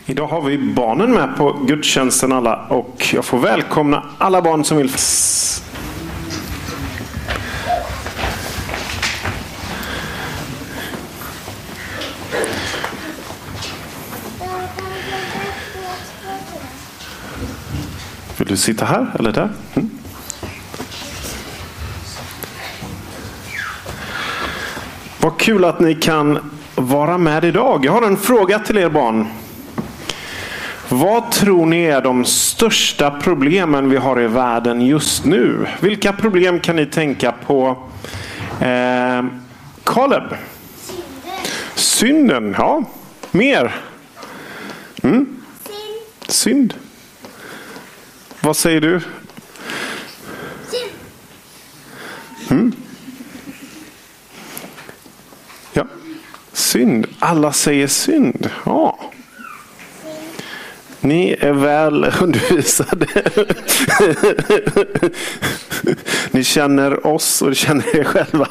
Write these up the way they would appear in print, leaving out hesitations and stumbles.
Idag har vi barnen med på gudstjänsten alla och jag får välkomna alla barn som vill. Vill du sitta här eller där? Vad kul att ni kan vara med idag. Jag har en fråga till er barn. Vad tror ni är de största problemen vi har i världen just nu? Vilka problem kan ni tänka på? Caleb? Synden, ja. Mer? Synd. Vad säger du? Ja. Synd. Alla säger synd. Ja. Ni är väl undervisade. Ni känner oss och känner er själva.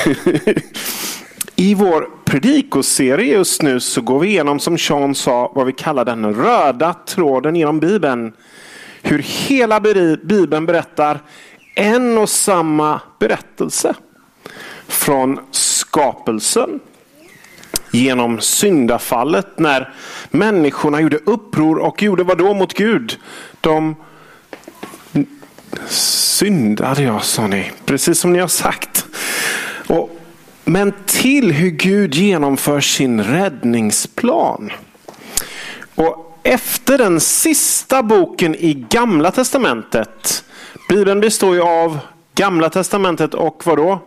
I vår predikoserie just nu så går vi igenom, som Sean sa, vad vi kallar den röda tråden genom Bibeln. Hur hela Bibeln berättar en och samma berättelse. Från skapelsen. Genom syndafallet när människorna gjorde uppror och gjorde vad då mot Gud? De syndade, sa ni. Precis som ni har sagt. Men till hur Gud genomför sin räddningsplan. Och efter den sista boken i Gamla testamentet. Bibeln består ju av Gamla testamentet och vad då?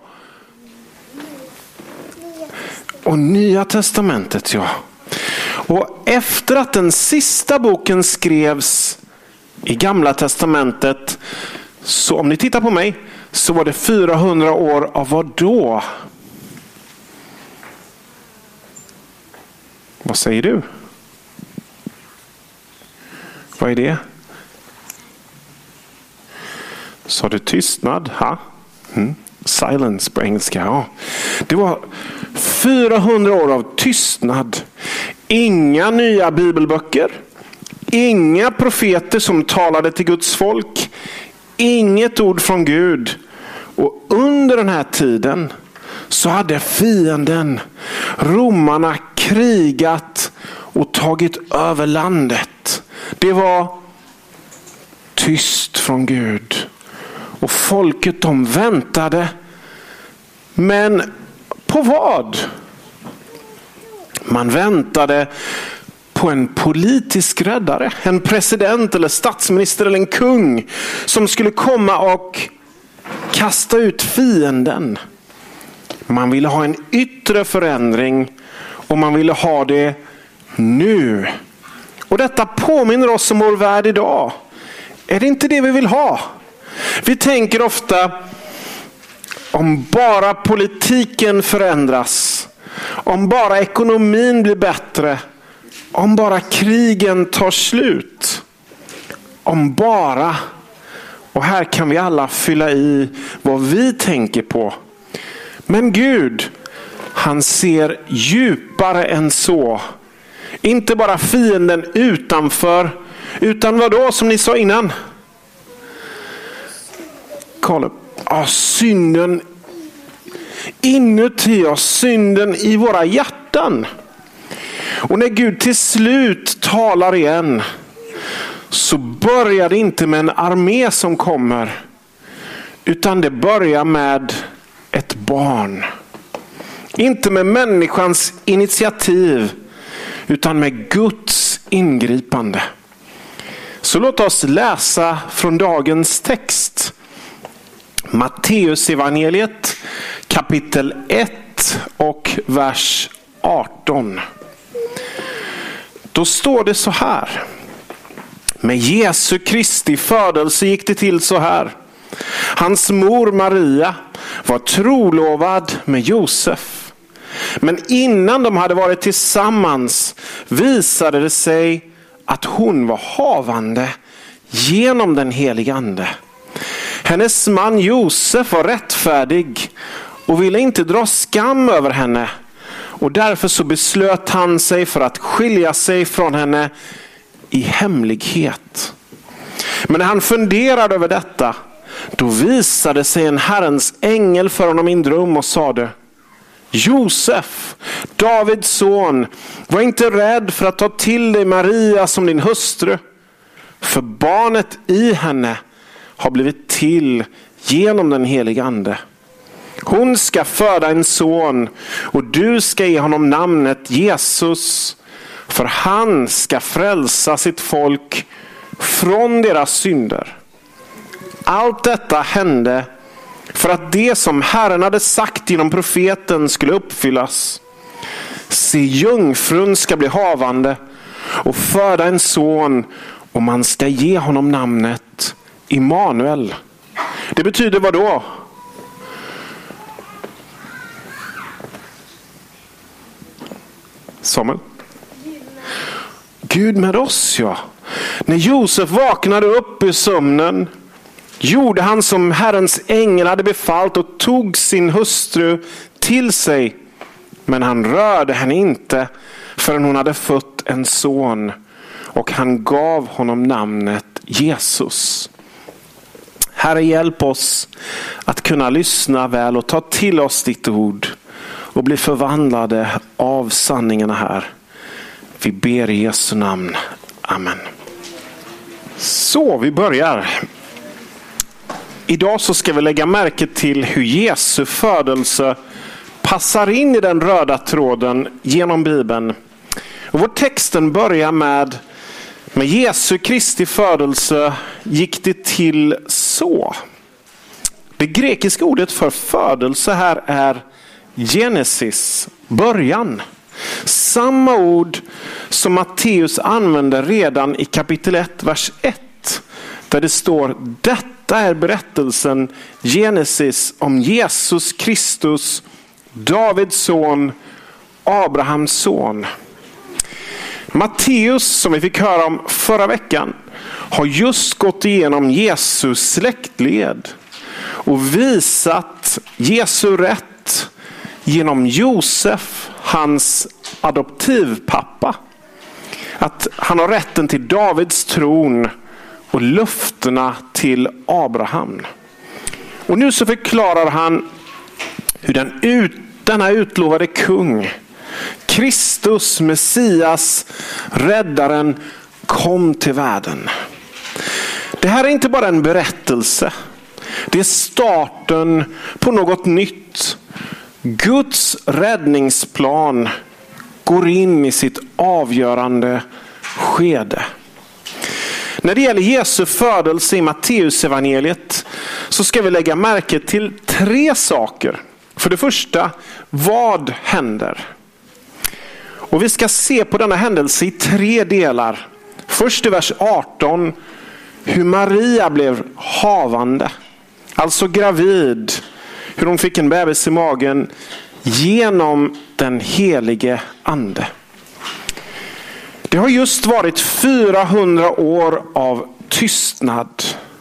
Och Nya testamentet, ja. Och efter att den sista boken skrevs i Gamla testamentet, så om ni tittar på mig, så var det 400 år av vad då? Vad säger du? Vad är det? Sa du tystnad? Ha? Silence på engelska, ja. Det var 400 år av tystnad. Inga nya bibelböcker. Inga profeter som talade till Guds folk. Inget ord från Gud. Och under den här tiden så hade fienden, romarna, krigat och tagit över landet. Det var tyst från Gud. Och folket, de väntade. Men på vad? Man väntade på en politisk räddare. En president eller statsminister eller en kung. Som skulle komma och kasta ut fienden. Man ville ha en yttre förändring. Och man ville ha det nu. Och detta påminner oss om vår värld idag. Är det inte det vi vill ha? Vi tänker ofta, om bara politiken förändras, om bara ekonomin blir bättre, om bara krigen tar slut, om bara, och här kan vi alla fylla i vad vi tänker på. Men Gud, han ser djupare än så. Inte bara fienden utanför, utan vad då, som ni sa innan? Caleb. Synden inuti oss, synden i våra hjärtan. Och när Gud till slut talar igen, så börjar det inte med en armé som kommer, utan det börjar med ett barn. Inte med människans initiativ, utan med Guds ingripande. Så låt oss läsa från dagens text. Matteus evangeliet kapitel 1 och vers 18. Då står det så här. Med Jesu Kristi födelse gick det till så här. Hans mor Maria var trolovad med Josef. Men innan de hade varit tillsammans visade det sig att hon var havande genom den helige ande. Hennes man Josef var rättfärdig och ville inte dra skam över henne. Och därför så beslöt han sig för att skilja sig från henne i hemlighet. Men när han funderade över detta, då visade sig en Herrens ängel för honom i en dröm och sade: Josef, Davids son, var inte rädd för att ta till dig Maria som din hustru. För barnet i henne har blivit till genom den heliga ande. Hon ska föda en son och du ska ge honom namnet Jesus. För han ska frälsa sitt folk från deras synder. Allt detta hände för att det som Herren hade sagt genom profeten skulle uppfyllas. Se, jungfrun ska bli havande och föda en son och man ska ge honom namnet Immanuel. Det betyder vad då? Samuel? Gud med oss, ja. När Josef vaknade upp ur sömnen gjorde han som Herrens ängel hade befallt och tog sin hustru till sig. Men han rörde henne inte förrän hon hade fött en son. Och han gav honom namnet Jesus. Herre, hjälp oss att kunna lyssna väl och ta till oss ditt ord. Och bli förvandlade av sanningarna här. Vi ber i Jesu namn. Amen. Så, vi börjar. Idag så ska vi lägga märke till hur Jesu födelse passar in i den röda tråden genom Bibeln. Och vår texten börjar med Jesu Kristi födelse gick det till så. Det grekiska ordet för födelse här är Genesis, början. Samma ord som Matteus använder redan i kapitel 1, vers 1. Där det står: detta är berättelsen Genesis om Jesus Kristus, Davids son, Abrahams son. Matteus, som vi fick höra om förra veckan, har just gått igenom Jesus släktled och visat Jesu rätt genom Josef, hans adoptivpappa. Att han har rätten till Davids tron och löftena till Abraham. Och nu så förklarar han hur denna utlovade kung, Kristus, Messias, räddaren, kom till världen. Det här är inte bara en berättelse. Det är starten på något nytt. Guds räddningsplan går in i sitt avgörande skede. När det gäller Jesu födelse i Matteus evangeliet så ska vi lägga märke till 3 saker. För det första, vad händer? Och vi ska se på denna händelse i 3 delar. Först i vers 18, hur Maria blev havande, alltså gravid, hur hon fick en bebis i magen genom den helige ande. Det har just varit 400 år av tystnad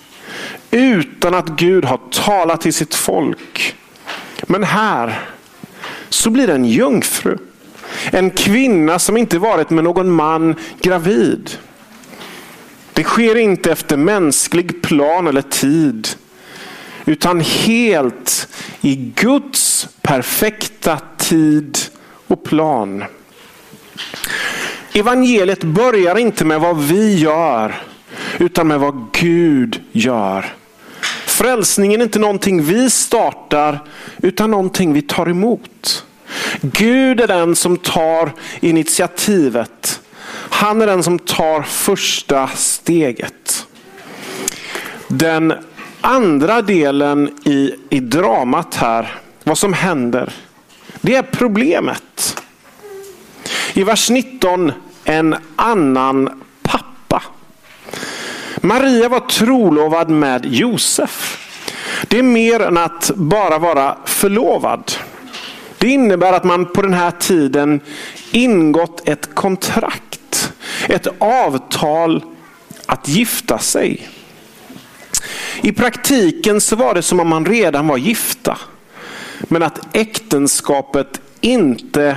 utan att Gud har talat till sitt folk. Men här så blir det en jungfru. En kvinna som inte varit med någon man gravid. Det sker inte efter mänsklig plan eller tid, utan helt i Guds perfekta tid och plan. Evangeliet börjar inte med vad vi gör, utan med vad Gud gör. Frälsningen är inte någonting vi startar, utan någonting vi tar emot. Gud är den som tar initiativet. Han är den som tar första steget. Den andra delen i dramat här, vad som händer, det är problemet. I vers 19, en annan pappa. Maria var trolovad med Josef. Det är mer än att bara vara förlovad. Det innebär att man på den här tiden ingått ett kontrakt, ett avtal att gifta sig. I praktiken så var det som om man redan var gifta, men att äktenskapet inte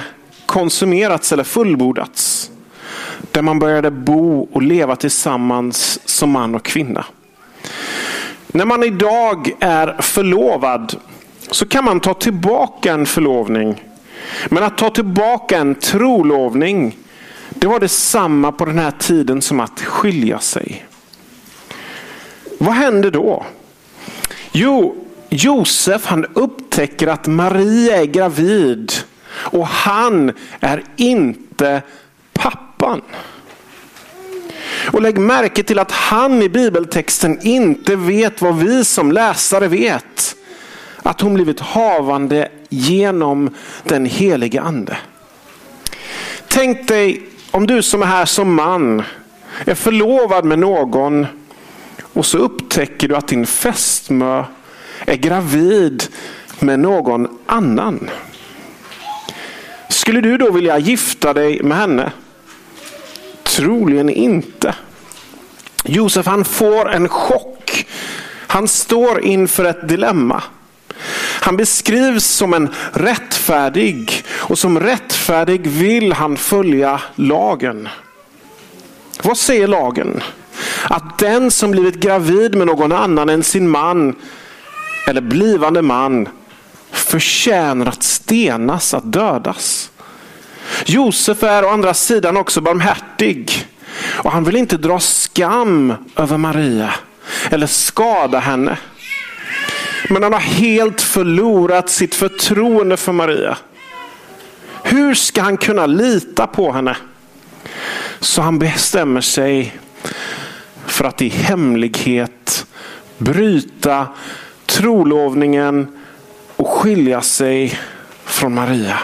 konsumerats eller fullbordats. Där man började bo och leva tillsammans som man och kvinna. När man idag är förlovad så kan man ta tillbaka en förlovning. Men att ta tillbaka en trolovning, det var detsamma på den här tiden som att skilja sig. Vad händer då? Jo, Josef han upptäcker att Maria är gravid och han är inte pappan. Och lägg märke till att han i bibeltexten inte vet vad vi som läsare vet. Att hon blivit havande genom den helige ande. Tänk dig om du som är här som man är förlovad med någon och så upptäcker du att din fästmö är gravid med någon annan. Skulle du då vilja gifta dig med henne? Troligen inte. Josef han får en chock. Han står inför ett dilemma. Han beskrivs som en rättfärdig och som rättfärdig vill han följa lagen. Vad säger lagen? Att den som blivit gravid med någon annan än sin man eller blivande man förtjänar att stenas, att dödas. Josef är å andra sidan också barmhärtig och han vill inte dra skam över Maria eller skada henne. Men han har helt förlorat sitt förtroende för Maria. Hur ska han kunna lita på henne? Så han bestämmer sig för att i hemlighet bryta trolovningen och skilja sig från Maria.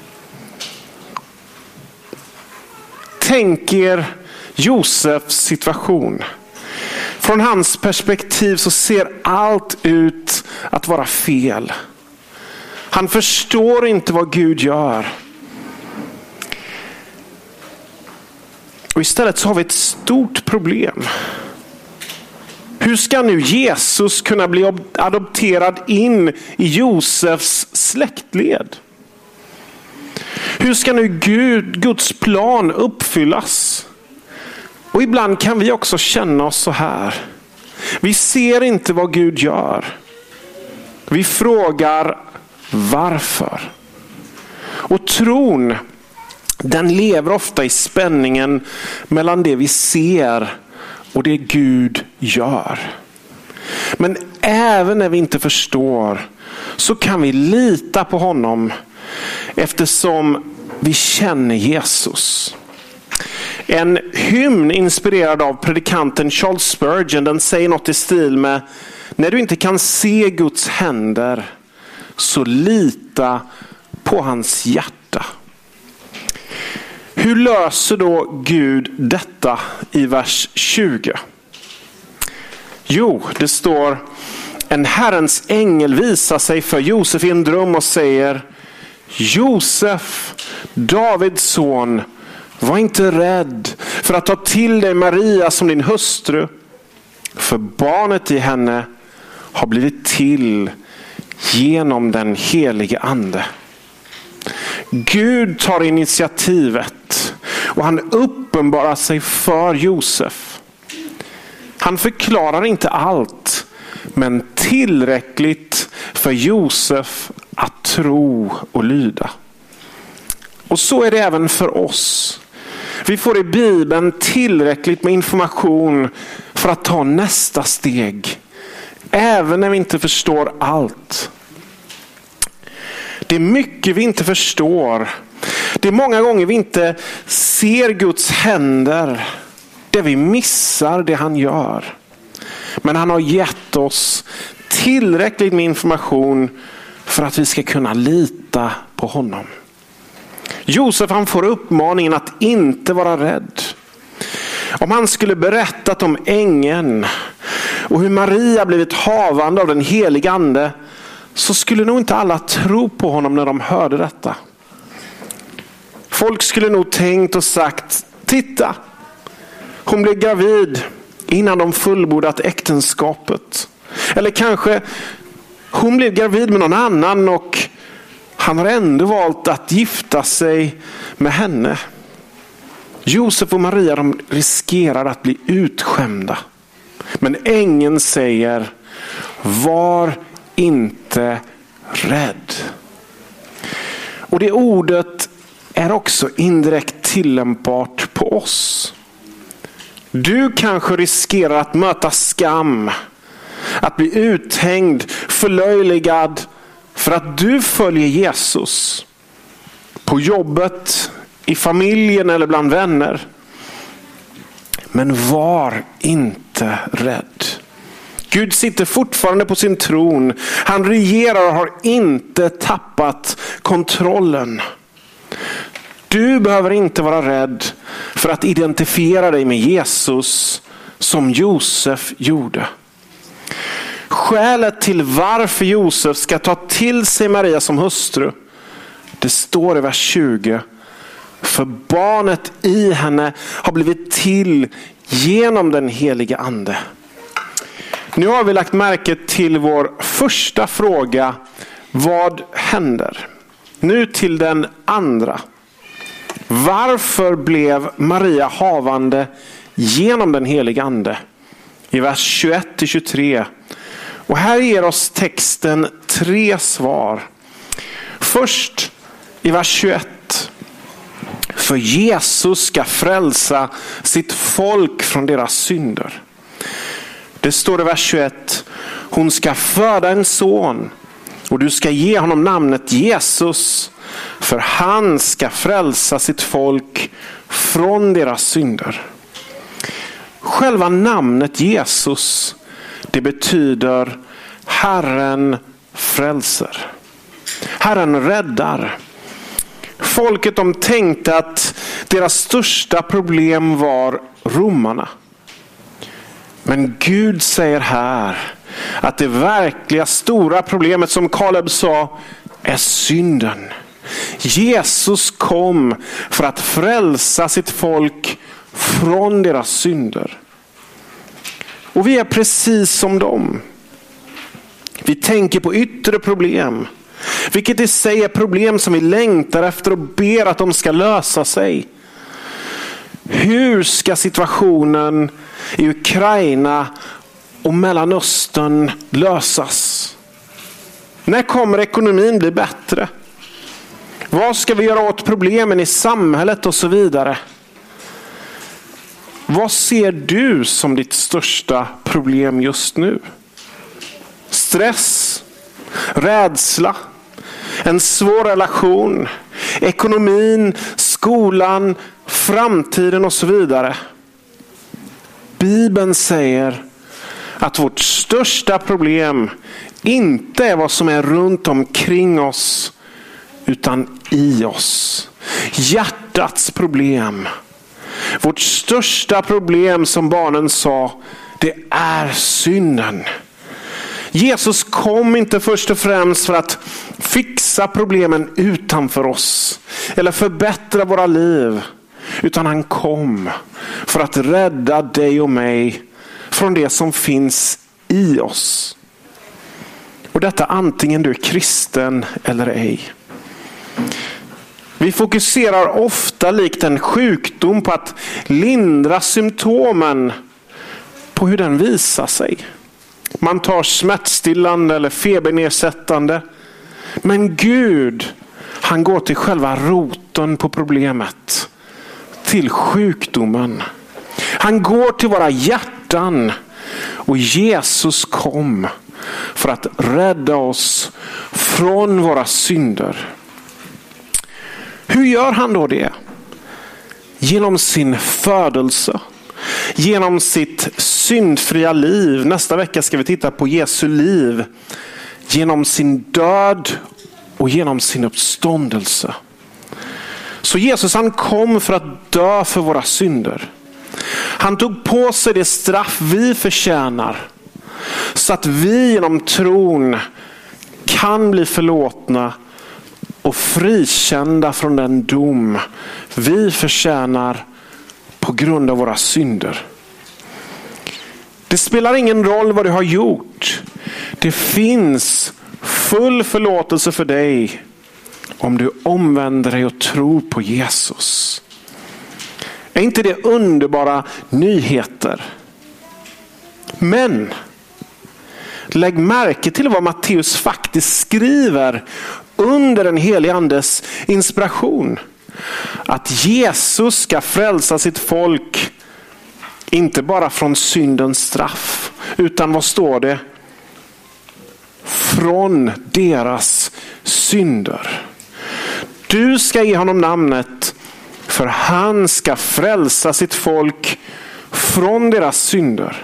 Tänk er Josefs situation. Från hans perspektiv så ser allt ut att vara fel. Han förstår inte vad Gud gör. Och istället så har vi ett stort problem. Hur ska nu Jesus kunna bli adopterad in i Josefs släktled? Hur ska nu Guds plan uppfyllas? Och ibland kan vi också känna oss så här. Vi ser inte vad Gud gör. Vi frågar varför. Och tron, den lever ofta i spänningen mellan det vi ser och det Gud gör. Men även när vi inte förstår så kan vi lita på honom eftersom vi känner Jesus. En hymn inspirerad av predikanten Charles Spurgeon, den säger något i stil med: när du inte kan se Guds händer så lita på hans hjärta. Hur löser då Gud detta i vers 20? Jo, det står: en Herrens ängel visar sig för Josef i en dröm och säger: Josef, Davids son, var inte rädd för att ta till dig Maria som din hustru, för barnet i henne har blivit till genom den helige ande. Gud tar initiativet och han uppenbarar sig för Josef. Han förklarar inte allt, men tillräckligt för Josef att tro och lyda. Och så är det även för oss. Vi får i Bibeln tillräckligt med information för att ta nästa steg. Även när vi inte förstår allt. Det är mycket vi inte förstår. Det är många gånger vi inte ser Guds händer. Där vi missar det han gör. Men han har gett oss tillräckligt med information för att vi ska kunna lita på honom. Josef han får uppmaningen att inte vara rädd. Om han skulle berättat om ängeln och hur Maria blivit havande av den helige ande, så skulle nog inte alla tro på honom när de hörde detta. Folk skulle nog tänkt och sagt: titta, hon blev gravid innan de fullbordat äktenskapet. Eller kanske hon blev gravid med någon annan och Han har ändå valt att gifta sig med henne. Josef och Maria, de riskerar att bli utskämda. Men ängeln säger: var inte rädd. Och det ordet är också indirekt tillämpbart på oss. Du kanske riskerar att möta skam, att bli uthängd, förlöjligad för att du följer Jesus. På jobbet, i familjen eller bland vänner. Men var inte rädd. Gud sitter fortfarande på sin tron. Han regerar och har inte tappat kontrollen. Du behöver inte vara rädd för att identifiera dig med Jesus som Josef gjorde. Skälet till varför Josef ska ta till sig Maria som hustru, det står i vers 20. För barnet i henne har blivit till genom den heliga ande. Nu har vi lagt märke till vår första fråga. Vad händer? Nu till den andra. Varför blev Maria havande genom den heliga ande? I vers 21-23. Och här ger oss texten 3 svar. Först i vers 21. För Jesus ska frälsa sitt folk från deras synder. Det står i vers 21. Hon ska föda en son och du ska ge honom namnet Jesus. För han ska frälsa sitt folk från deras synder. Själva namnet Jesus, det betyder Herren frälser. Herren räddar. Folket, de tänkte att deras största problem var romarna. Men Gud säger här att det verkliga stora problemet, som Kaleb sa, är synden. Jesus kom för att frälsa sitt folk från deras synder. Och vi är precis som dem. Vi tänker på yttre problem, vilket i sig är problem som vi längtar efter och ber att de ska lösa sig. Hur ska situationen i Ukraina och Mellanöstern lösas? När kommer ekonomin bli bättre? Vad ska vi göra åt problemen i samhället och så vidare? Vad ser du som ditt största problem just nu? Stress, rädsla, en svår relation, ekonomin, skolan, framtiden och så vidare. Bibeln säger att vårt största problem inte är vad som är runt omkring oss, utan i oss. Hjärtats problem. Vårt största problem, som barnen sa, det är synden. Jesus kom inte först och främst för att fixa problemen utanför oss eller förbättra våra liv, utan han kom för att rädda dig och mig från det som finns i oss. Och detta antingen du är kristen eller ej. Vi fokuserar ofta likt en sjukdom på att lindra symptomen på hur den visar sig. Man tar smärtstillande eller febernedsättande. Men Gud, han går till själva roten på problemet. Till sjukdomen. Han går till våra hjärtan. Och Jesus kom för att rädda oss från våra synder. Hur gör han då det? Genom sin födelse. Genom sitt syndfria liv. Nästa vecka ska vi titta på Jesu liv. Genom sin död och genom sin uppståndelse. Så Jesus, han kom för att dö för våra synder. Han tog på sig det straff vi förtjänar. Så att vi genom tron kan bli förlåtna och frikända från den dom vi förtjänar på grund av våra synder. Det spelar ingen roll vad du har gjort. Det finns full förlåtelse för dig om du omvänder dig och tror på Jesus. Är inte det underbara nyheter? Men lägg märke till vad Matteus faktiskt skriver under den helige andes inspiration. Att Jesus ska frälsa sitt folk inte bara från syndens straff, utan vad står det? Från deras synder. Du ska ge honom namnet, för han ska frälsa sitt folk från deras synder.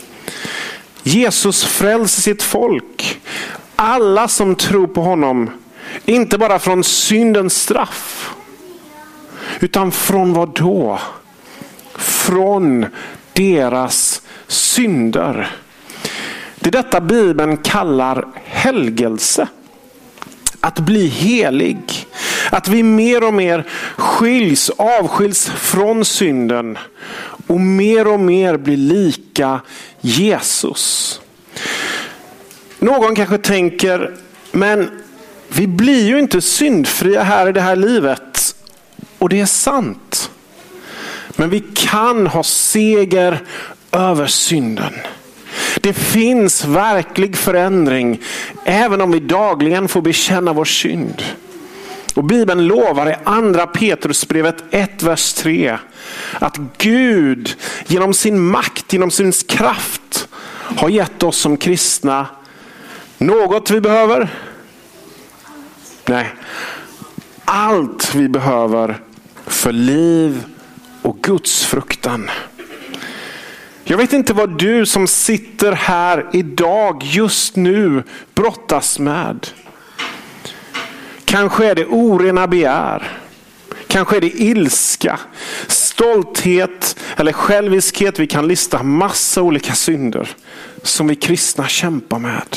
Jesus frälser sitt folk. Alla som tror på honom. Inte bara från syndens straff. Utan från vad då? Från deras synder. Det är detta Bibeln kallar helgelse. Att bli helig. Att vi mer och mer avskiljs från synden. Och mer blir lika Jesus. Någon kanske tänker, men vi blir ju inte syndfria här i det här livet. Och det är sant. Men vi kan ha seger över synden. Det finns verklig förändring även om vi dagligen får bekänna vår synd. Och Bibeln lovar i andra Petrusbrevet 1, vers 3 att Gud genom sin makt, genom sin kraft har gett oss som kristna något vi behöver. Nej, allt vi behöver för liv och Guds fruktan. Jag vet inte vad du som sitter här idag just nu brottas med. Kanske är det orena begär. Kanske är det ilska, stolthet eller själviskhet. Vi kan lista massa olika synder som vi kristna kämpar med.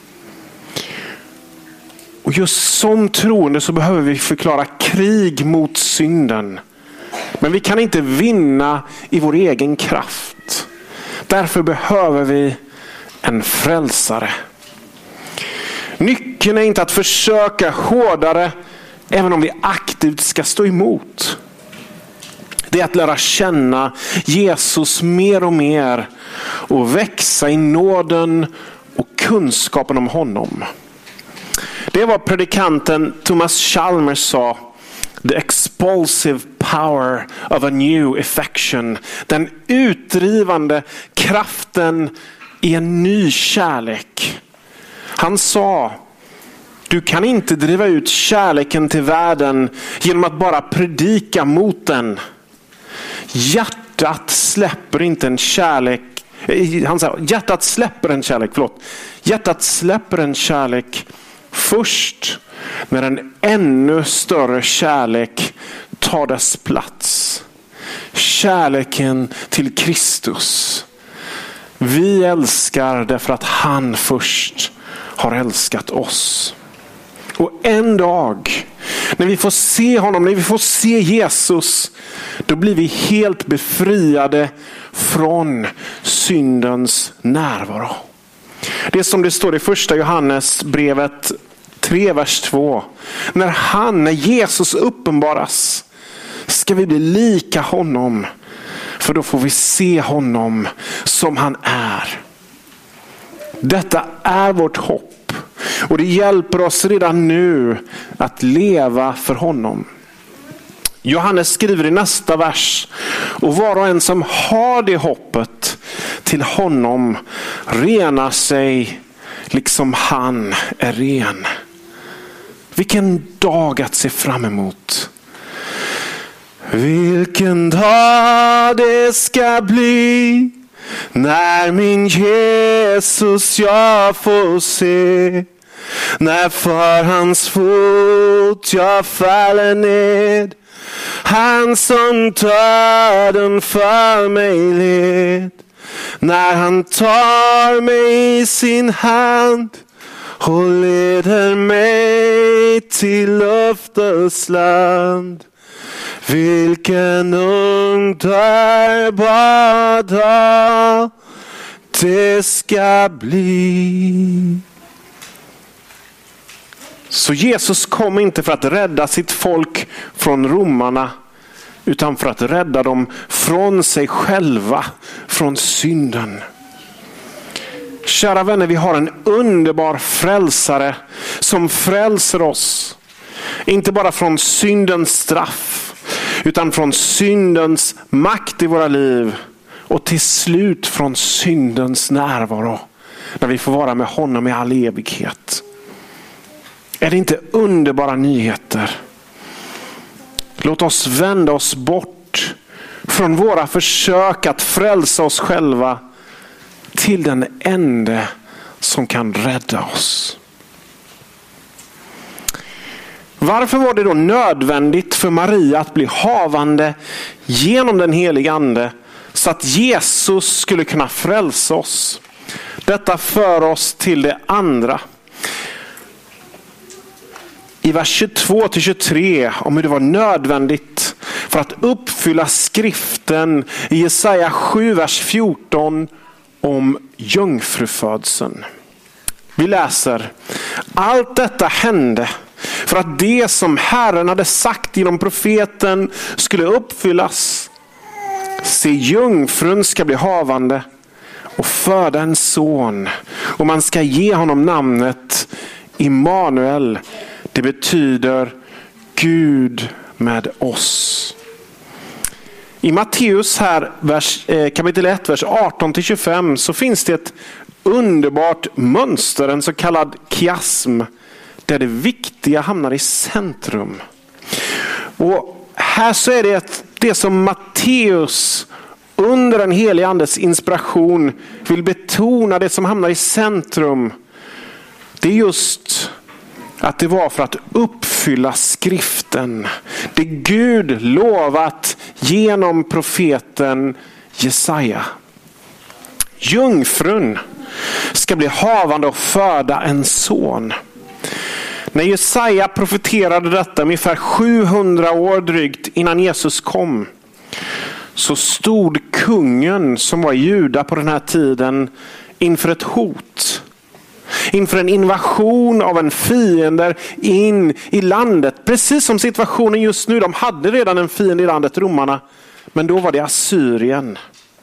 Och just som troende så behöver vi förklara krig mot synden. Men vi kan inte vinna i vår egen kraft. Därför behöver vi en frälsare. Nyckeln är inte att försöka hårdare, även om vi aktivt ska stå emot. Det är att lära känna Jesus mer och mer och växa i nåden och kunskapen om honom. Det var predikanten Thomas Chalmers sa. The expulsive power of a new affection. Den utdrivande kraften i en ny kärlek. Han sa, du kan inte driva ut kärleken till världen genom att bara predika mot den. Hjärtat släpper inte en kärlek. Han sa, hjärtat släpper en kärlek först när en ännu större kärlek tar dess plats. Kärleken till Kristus. Vi älskar därför att han först har älskat oss. Och en dag när vi får se honom, när vi får se Jesus, då blir vi helt befriade från syndens närvaro. Det är som det står i första Johannes brevet 3, vers 2. När Jesus uppenbaras ska vi bli lika honom. För då får vi se honom som han är. Detta är vårt hopp. Och det hjälper oss redan nu att leva för honom. Johannes skriver i nästa vers. Och var och en som har det hoppet till honom renar sig liksom han är ren. Vilken dag att se fram emot. Vilken dag det ska bli när min Jesus jag får se. När för hans fot jag faller ned. Han som döden för mig led. När han tar mig i sin hand och leder mig till löftets land. Vilken underbar dag det ska bli. Så Jesus kom inte för att rädda sitt folk från romarna, utan för att rädda dem från sig själva, från synden. Kära vänner, vi har en underbar frälsare som frälser oss. Inte bara från syndens straff, utan från syndens makt i våra liv. Och till slut från syndens närvaro, när vi får vara med honom i all evighet. Är det inte underbara nyheter? Låt oss vända oss bort från våra försök att frälsa oss själva till den ende som kan rädda oss. Varför var det då nödvändigt för Maria att bli havande genom den heliga ande så att Jesus skulle kunna frälsa oss? Detta för oss till det andra. I vers 22-23 om hur det var nödvändigt för att uppfylla skriften i Jesaja 7 vers 14 om jungfrufödseln. Vi läser: allt detta hände för att det som Herren hade sagt genom profeten skulle uppfyllas. Se, jungfrun ska bli havande och föda en son, och man ska ge honom namnet Immanuel. Det betyder Gud med oss. I Matteus här, kapitel 1, vers 18-25 så finns det ett underbart mönster, en så kallad kiasm, där det viktiga hamnar i centrum. Och här så är det som Matteus under den heliga andes inspiration vill betona, det som hamnar i centrum. Det är just att det var för att uppfylla skriften. Det Gud lovat genom profeten Jesaja. Jungfrun ska bli havande och föda en son. När Jesaja profeterade detta ungefär 700 år drygt innan Jesus kom, så stod kungen som var juda på den här tiden inför ett hot. Inför en invasion av en fiende in i landet. Precis som situationen just nu. De hade redan en fiende i landet, romarna. Men då var det Assyrien.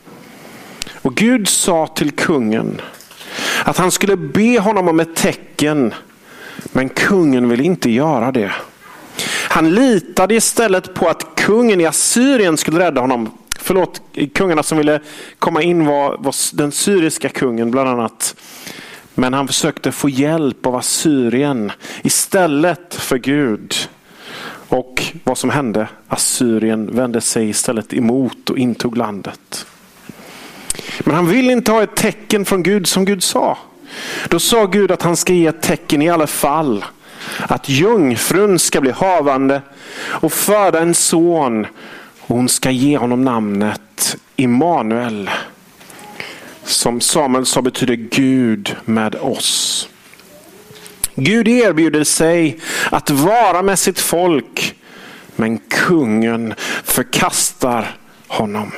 Och Gud sa till kungen att han skulle be honom om ett tecken. Men kungen ville inte göra det. Han litade istället på att kungen i Assyrien skulle rädda honom. Kungarna som ville komma in var den syriska kungen bland annat. Men han försökte få hjälp av Assyrien istället för Gud. Och vad som hände? Assyrien vände sig istället emot och intog landet. Men han vill inte ha ett tecken från Gud som Gud sa. Då sa Gud att han ska ge ett tecken i alla fall. Att jungfrun ska bli havande och föda en son. Och hon ska ge honom namnet Immanuel. Som Samuel sa betyder Gud med oss. Gud erbjuder sig att vara med sitt folk. Men kungen förkastar honom.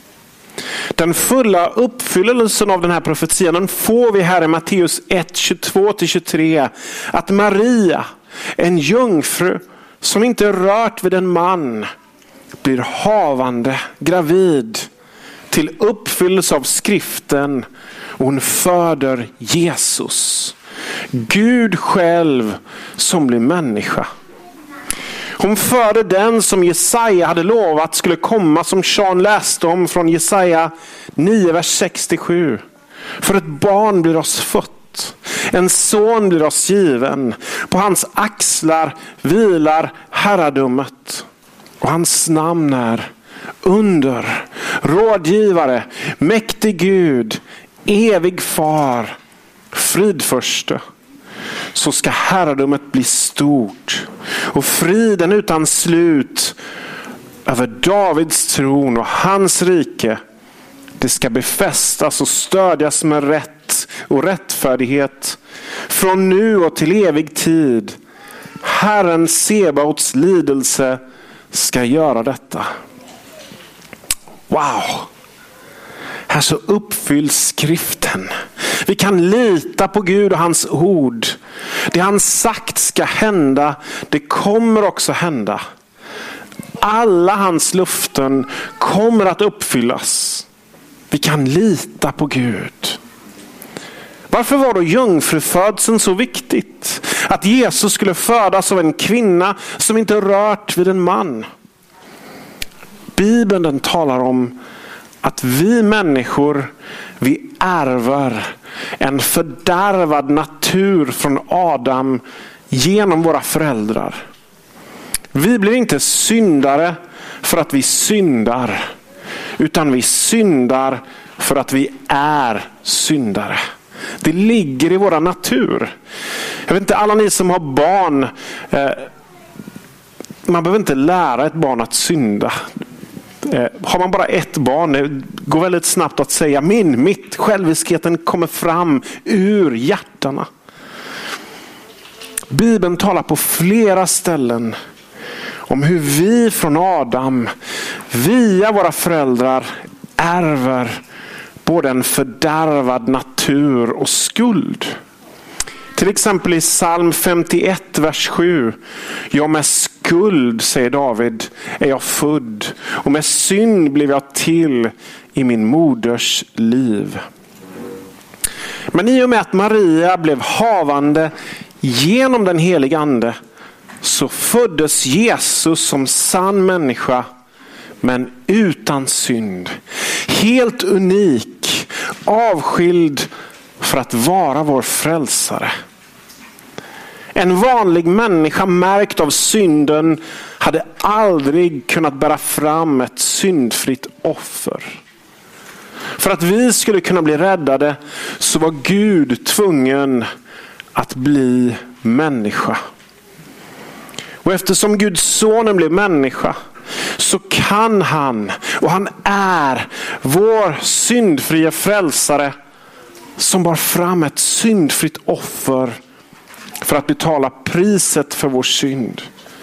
Den fulla uppfyllelsen av den här profetian får vi här i Matteus 1, 22-23. Att Maria, en jungfru som inte rört vid en man, blir havande, gravid, till uppfyllelse av skriften, och hon föder Jesus. Gud själv som blir människa. Hon föder den som Jesaja hade lovat skulle komma, som Sean läste om från Jesaja 9, vers 67. För ett barn blir oss fött, en son blir oss given. På hans axlar vilar herradömet. Och hans namn är Under, rådgivare, mäktig Gud, evig far, fridförste. Så ska herradömet bli stort och friden utan slut över Davids tron och hans rike. Det ska befästas och stödjas med rätt och rättfärdighet från nu och till evig tid. Herren Sebaots lidelse ska göra detta. Wow! Här så uppfylls skriften. Vi kan lita på Gud och hans ord. Det han sagt ska hända, det kommer också hända. Alla hans löften kommer att uppfyllas. Vi kan lita på Gud. Varför var då jungfrufödseln så viktigt? Att Jesus skulle födas av en kvinna som inte rört vid en man. Bibeln den talar om att vi människor, vi ärver en fördärvad natur från Adam genom våra föräldrar. Vi blir inte syndare för att vi syndar, utan vi syndar för att vi är syndare. Det ligger i vår natur. Jag vet inte, alla ni som har barn, man behöver inte lära ett barn att synda. Har man bara ett barn, det går väldigt snabbt att säga mitt, själviskheten kommer fram ur hjärtarna. Bibeln talar på flera ställen om hur vi från Adam via våra föräldrar ärver både en fördärvad natur och skuld. Till exempel i psalm 51, vers 7. Ja, med skuld, säger David, är jag född. Och med synd blev jag till i min moders liv. Men i och med att Maria blev havande genom den heliga ande, så föddes Jesus som sann människa, men utan synd. Helt unik, avskild för att vara vår frälsare. En vanlig människa märkt av synden hade aldrig kunnat bära fram ett syndfritt offer. För att vi skulle kunna bli räddade så var Gud tvungen att bli människa. Och eftersom Guds sonen blev människa, så kan han, och han är vår syndfria frälsare, som bar fram ett syndfritt offer för att betala priset för vår synd.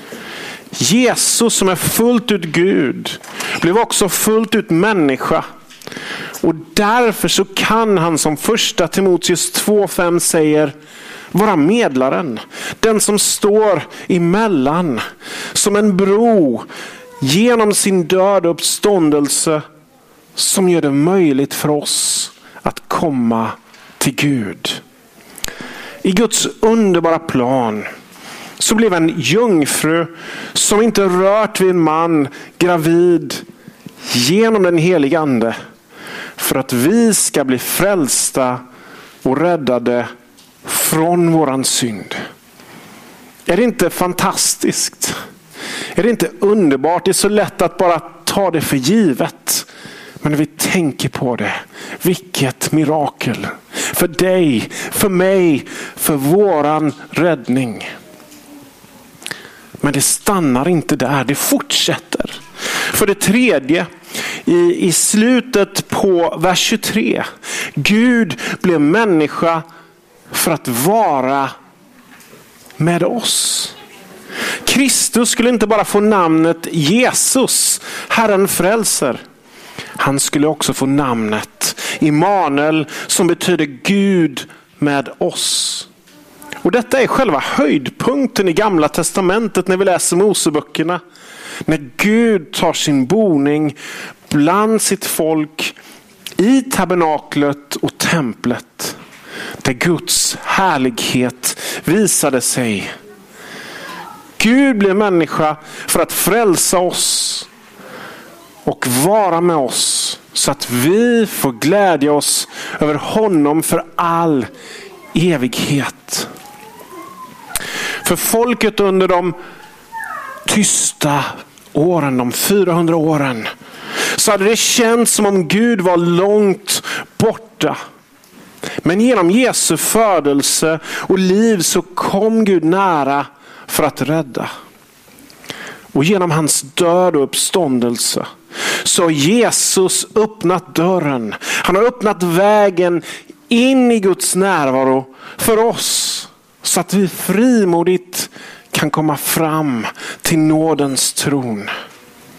Jesus, som är fullt ut Gud, blev också fullt ut människa. Och därför så kan han, som första Timoteus 2:5 säger, vara medlaren. Den som står emellan som en bro genom sin död och uppståndelse, som gör det möjligt för oss att komma till Gud. I Guds underbara plan så blev en jungfru som inte rört vid en man gravid genom den heliga ande, för att vi ska bli frälsta och räddade från våran synd. Är det inte fantastiskt? Är det inte underbart? Det är så lätt att bara ta det för givet. Men när vi tänker på det, vilket mirakel. För dig, för mig, för våran räddning. Men det stannar inte där, det fortsätter. För det tredje, i slutet på vers 23. Gud blev människa för att vara med oss. Kristus skulle inte bara få namnet Jesus, Herren frälser. Han skulle också få namnet Immanuel, som betyder Gud med oss. Och detta är själva höjdpunkten i Gamla testamentet när vi läser Moseböckerna. När Gud tar sin boning bland sitt folk i tabernaklet och templet. Där Guds härlighet visade sig. Gud blev människa för att frälsa oss och vara med oss, så att vi får glädja oss över honom för all evighet. För folket under de tysta åren, de 400 åren, så hade det känts som om Gud var långt borta. Men genom Jesu födelse och liv så kom Gud nära för att rädda. Och genom hans död och uppståndelse så har Jesus öppnat dörren. Han har öppnat vägen in i Guds närvaro för oss, så att vi frimodigt kan komma fram till nådens tron.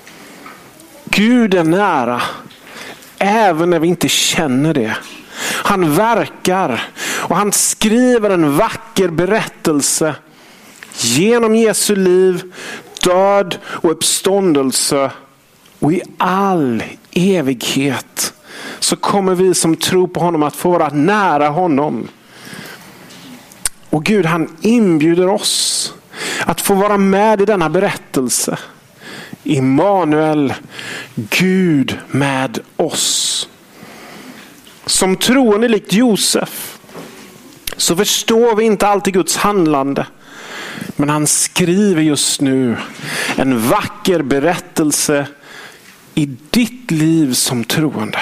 Gud är nära, även när vi inte känner det. Han verkar och han skriver en vacker berättelse genom Jesu liv, död och uppståndelse. Och i all evighet så kommer vi som tror på honom att få vara nära honom. Och Gud, han inbjuder oss att få vara med i denna berättelse. Immanuel, Gud med oss. Som troende likt Josef så förstår vi inte alltid Guds handlande. Men han skriver just nu en vacker berättelse i ditt liv som troende.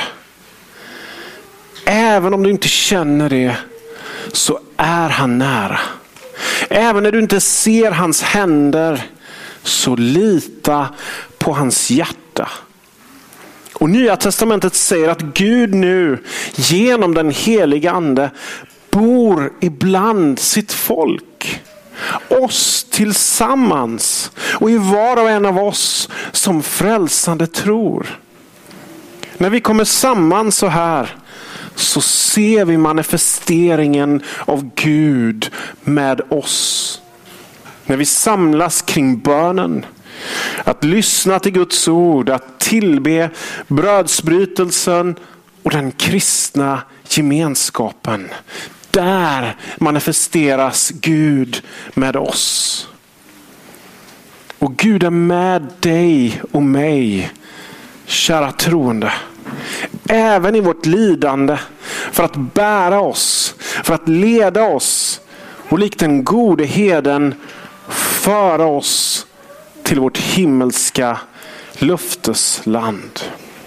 Även om du inte känner det så är han nära. Även när du inte ser hans händer så lita på hans hjärta. Och Nya testamentet säger att Gud nu genom den heliga ande bor ibland sitt folk. Oss tillsammans och i var och en av oss som frälsande tror. När vi kommer samman så här så ser vi manifesteringen av Gud med oss. När vi samlas kring bönen, att lyssna till Guds ord, att tillbe brödsbrytelsen och den kristna gemenskapen. Där manifesteras Gud med oss. Och Gud är med dig och mig, kära troende. Även i vårt lidande, för att bära oss, för att leda oss och likt den gode herden föra oss till vårt himmelska löftesland.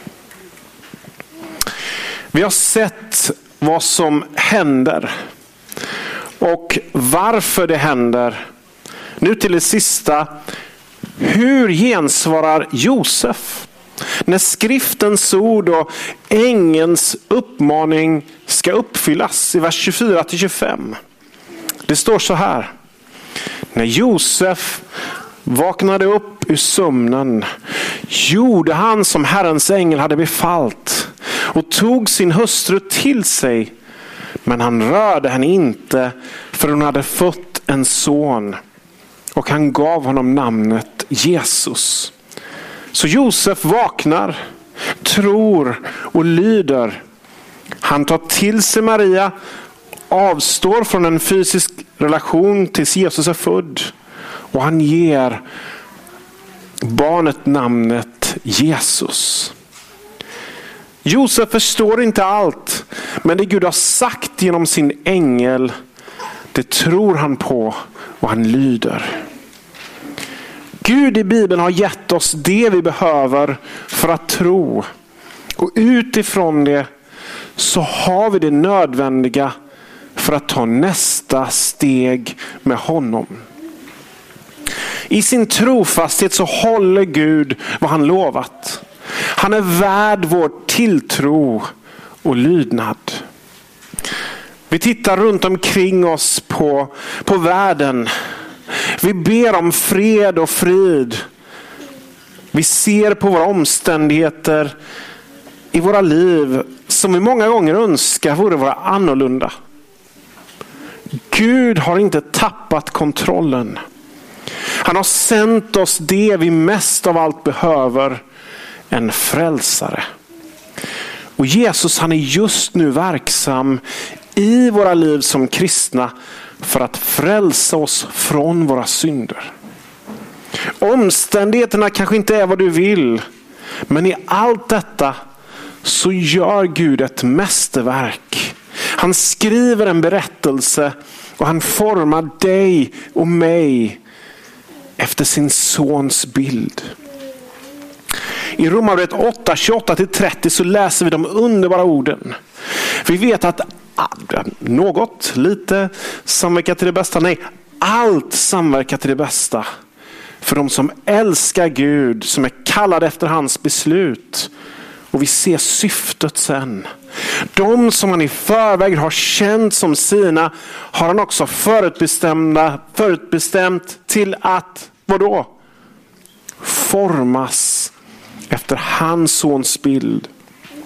Vi har sett vad som händer och varför det händer. Nu till det sista. Hur gensvarar Josef när skriftens ord och ängelns uppmaning ska uppfyllas i vers 24-25? Det står så här. När Josef vaknade upp ur sömnen gjorde han som Herrens ängel hade befallt och tog sin hustru till sig. Men han rörde henne inte, för hon hade fått en son. Och han gav honom namnet Jesus. Så Josef vaknar, tror och lyder. Han tar till sig Maria, avstår från en fysisk relation tills Jesus är född. Och han ger barnet namnet Jesus. Josef förstår inte allt, men det Gud har sagt genom sin ängel, det tror han på och han lyder. Gud i Bibeln har gett oss det vi behöver för att tro. Och utifrån det så har vi det nödvändiga för att ta nästa steg med honom. I sin trofasthet så håller Gud vad han lovat. Han är värd vår tilltro och lydnad. Vi tittar runt omkring oss på världen. Vi ber om fred och frid. Vi ser på våra omständigheter i våra liv som vi många gånger önskar vore vara annorlunda. Gud har inte tappat kontrollen. Han har sänt oss det vi mest av allt behöver, en frälsare. Och Jesus, han är just nu verksam i våra liv som kristna för att frälsa oss från våra synder. Omständigheterna kanske inte är vad du vill, men i allt detta så gör Gud ett mästerverk. Han skriver en berättelse och han formar dig och mig efter sin sons bild. I Romarbrevet 8, 28-30 så läser vi de underbara orden. Vi vet att något, lite samverkar till det bästa. Nej, allt samverkar till det bästa. För de som älskar Gud, som är kallade efter hans beslut. Och vi ser syftet sen. De som han i förväg har känt som sina har han också förutbestämt till att, vadå? Formas efter hans sons bild.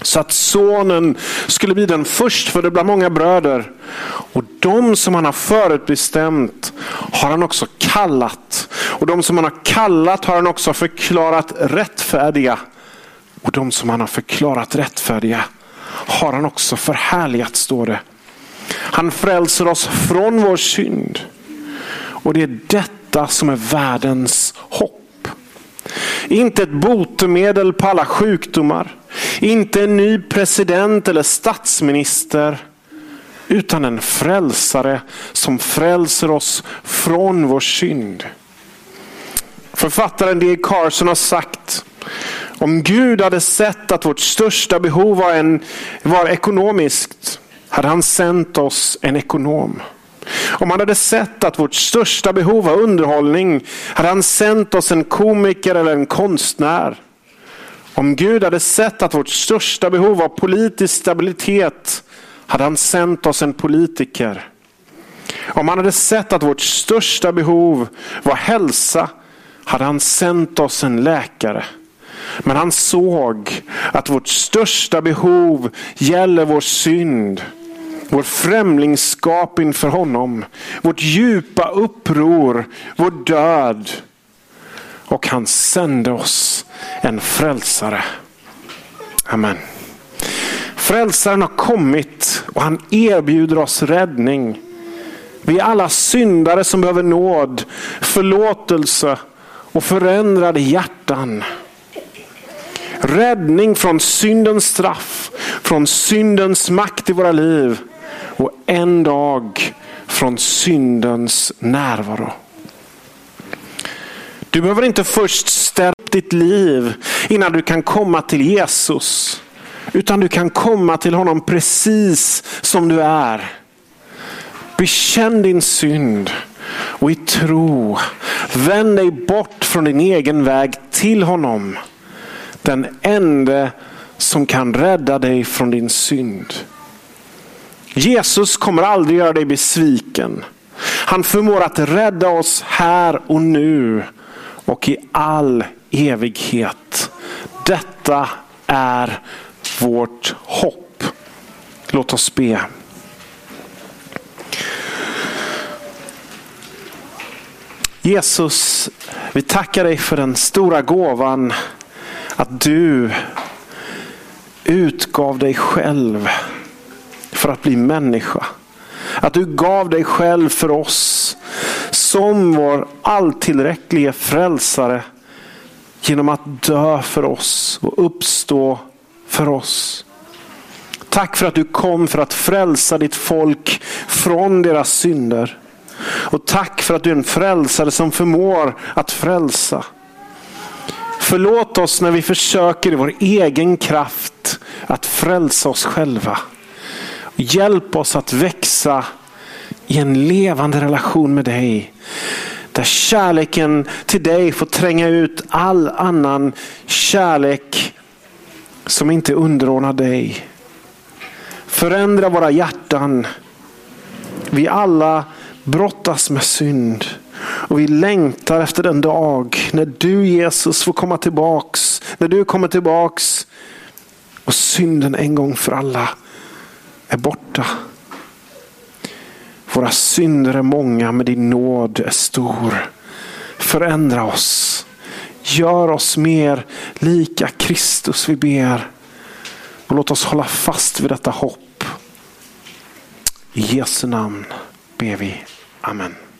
Så att sonen skulle bli den förstfödde bland många bröder. Och de som han har förutbestämt har han också kallat. Och de som han har kallat har han också förklarat rättfärdiga. Och de som han har förklarat rättfärdiga har han också förhärligat, står det. Han frälser oss från vår synd. Och det är detta som är världens hopp. Inte ett botemedel på alla sjukdomar. Inte en ny president eller statsminister. Utan en frälsare som frälser oss från vår synd. Författaren D. Carson har sagt: om Gud hade sett att vårt största behov var ekonomiskt, hade han sänt oss en ekonom. Om han hade sett att vårt största behov var underhållning, hade han sänt oss en komiker eller en konstnär. Om Gud hade sett att vårt största behov var politisk stabilitet, hade han sänt oss en politiker. Om han hade sett att vårt största behov var hälsa, hade han sänt oss en läkare. Men han såg att vårt största behov gäller vår synd, vår främlingskap inför honom, vårt djupa uppror, vår död. Och han sände oss en frälsare. Amen. Frälsaren har kommit och han erbjuder oss räddning. Vi är alla syndare som behöver nåd, förlåtelse och förändrade hjärtan. Räddning från syndens straff, från syndens makt i våra liv och en dag från syndens närvaro. Du behöver inte först ställa upp ditt liv innan du kan komma till Jesus, utan du kan komma till honom precis som du är. Bekänn din synd och i tro vänd dig bort från din egen väg till honom. Den enda som kan rädda dig från din synd. Jesus kommer aldrig göra dig besviken. Han förmår att rädda oss här och nu och i all evighet. Detta är vårt hopp. Låt oss be. Jesus, vi tackar dig för den stora gåvan att du utgav dig själv för att bli människa. Att du gav dig själv för oss som vår alltillräckliga frälsare genom att dö för oss och uppstå för oss. Tack för att du kom för att frälsa ditt folk från deras synder. Och tack för att du är en frälsare som förmår att frälsa. Förlåt oss när vi försöker i vår egen kraft att frälsa oss själva. Hjälp oss att växa i en levande relation med dig. Där kärleken till dig får tränga ut all annan kärlek som inte underordnar dig. Förändra våra hjärtan. Vi alla brottas med synd. Och vi längtar efter den dag när du, Jesus, får komma tillbaks. När du kommer tillbaks och synden en gång för alla är borta. Våra synder är många, men din nåd är stor. Förändra oss. Gör oss mer lika Kristus, vi ber. Och låt oss hålla fast vid detta hopp. I Jesu namn ber vi. Amen.